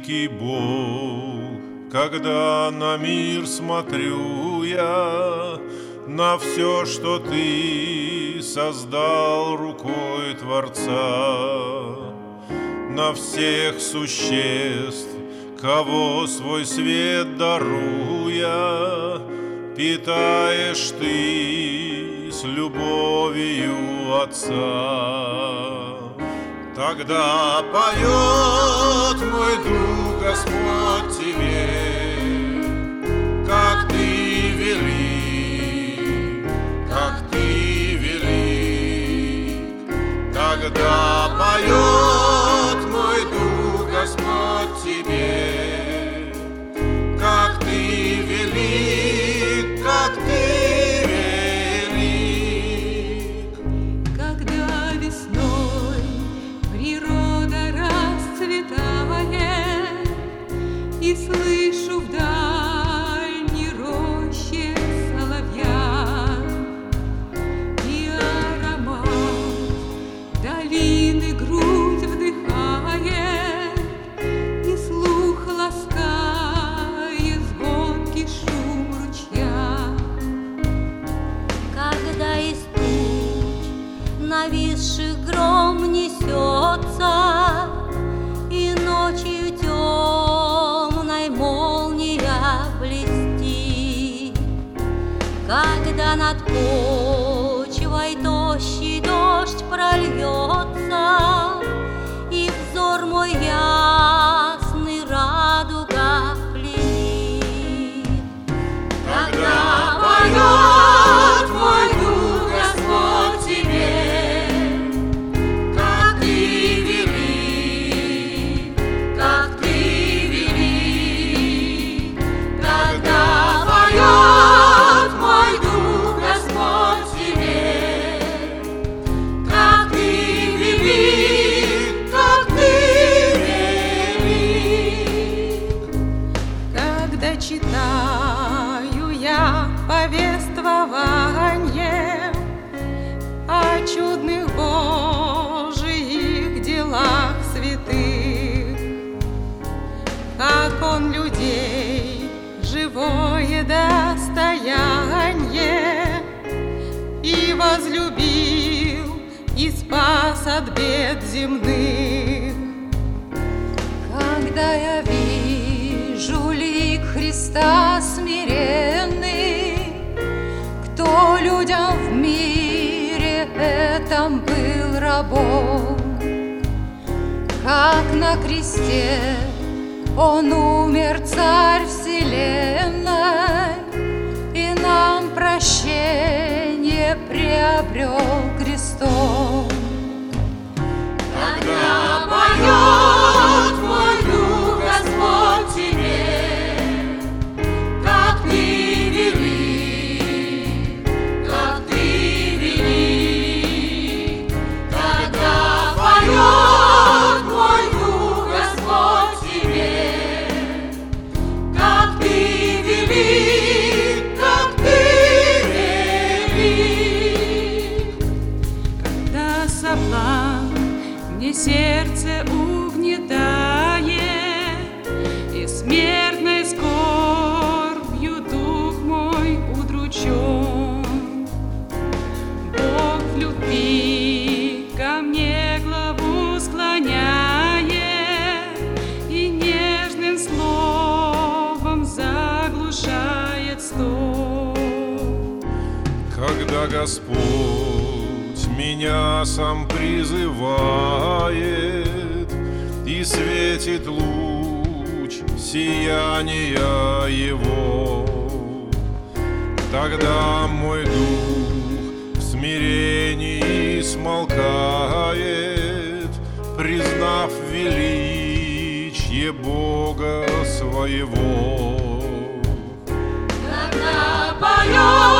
великий Бог, когда на мир смотрю я, на все, что Ты создал рукой Творца, на всех существ, кого свой свет даруя, питаешь Ты с любовью Отца. Тогда поет мой дух, Господь, Тебе, как Ты велик, как Ты велик. Тогда поет мой дух, Господь, Тебе, как Ты велик, как Ты велик. Когда весной природа расцветает, и слышу в дальней роще соловья, и аромат долины грудь вдыхает, и слух ласкает звонкий шум ручья. Когда из туч нависших гром несется, и ночью темной молния блестит, когда над почвой тощий дождь прольется, и взор мой ясный радуга пленит. Тогда поет мой дух, Господь, Тебе, как Ты велик, как Ты велик. Тогда поет мой дух, Господь, Тебе, как Ты велик, как Ты велик. Когда читаю я повествование о чудных Божиих делах святых, как Он людей живое достояние и возлюбил, и спас от бед земных. Когда я вижу лик Христа смиренный, кто людям в мире этом был рабом, как на кресте Он умер, Царь вселенной, и нам прощение приобрел крестом. Тогда поет мой дух, Господь, Тебе, как Ты велик, как Ты велик. Тогда поет мой дух, Господь, Тебе, как Ты велик, как Ты велик. Когда соблазн мне сердце угнетает, и смертной скорбью дух мой удручен, Бог в любви ко мне главу склоняет и нежным словом заглушает стон. Когда Господь меня сам призывает, и светит луч сияния Его, тогда мой дух в смирении смолкает, признав величие Бога своего. Тогда поет